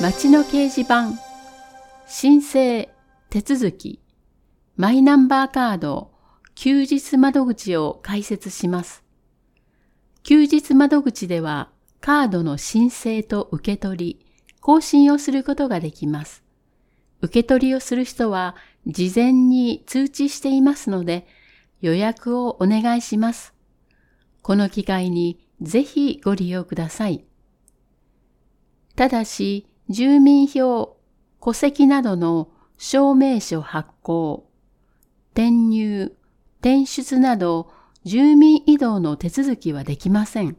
町の掲示板、申請、手続き、マイナンバーカード、休日窓口を開設します。休日窓口では、カードの申請と受け取り、更新をすることができます。受け取りをする人は、事前に通知していますので、予約をお願いします。この機会にぜひご利用ください。ただし、住民票、戸籍などの証明書発行、転入、転出など住民移動の手続きはできません。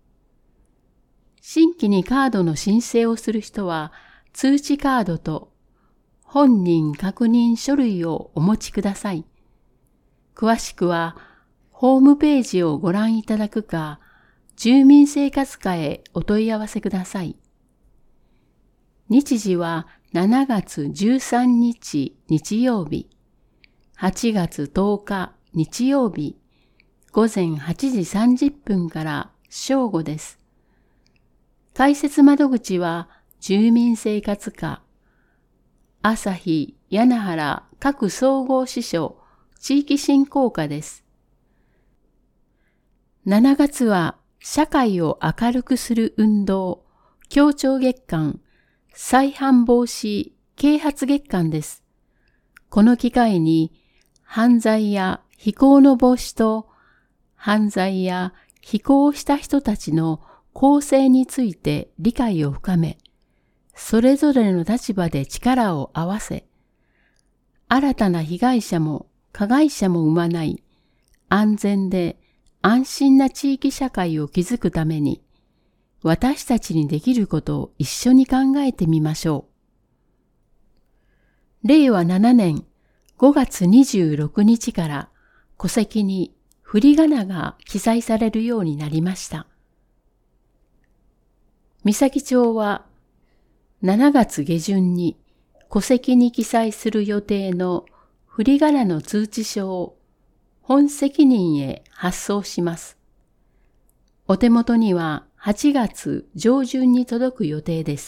新規にカードの申請をする人は通知カードと本人確認書類をお持ちください。詳しくはホームページをご覧いただくか、住民生活課へお問い合わせください。日時は7月13日日曜日、8月10日日曜日、午前8時30分から正午です。開設窓口は住民生活課、朝日柳原各総合支所地域振興課です。7月は社会を明るくする運動、協調月間、再犯防止啓発月間です。この機会に犯罪や非行の防止と犯罪や非行をした人たちの更生について理解を深め、それぞれの立場で力を合わせ、新たな被害者も加害者も生まない安全で安心な地域社会を築くために、私たちにできることを一緒に考えてみましょう。令和7年5月26日から戸籍に振り仮名が記載されるようになりました。三崎町は7月下旬に戸籍に記載する予定の振り仮名の通知書を本責任へ発送します。お手元には8月上旬に届く予定です。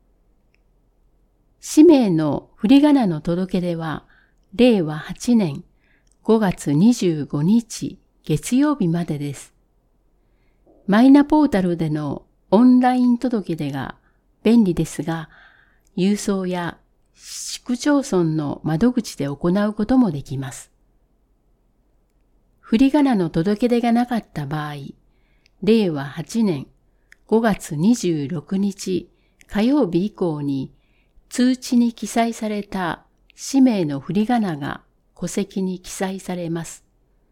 氏名の振り仮名の届け出は、令和8年5月25日月曜日までです。マイナポータルでのオンライン届け出が便利ですが、郵送や市区町村の窓口で行うこともできます。振り仮名の届け出がなかった場合、令和8年5月26日火曜日以降に通知に記載された氏名の振り仮名が戸籍に記載されます。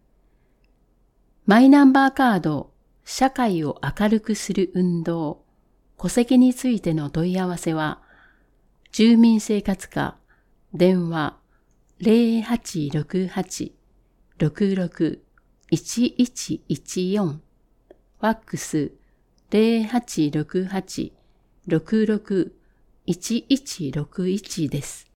マイナンバーカード、社会を明るくする運動、戸籍についての問い合わせは、住民生活課、電話 0868-66-1114、ファックス 0868-66-1161です。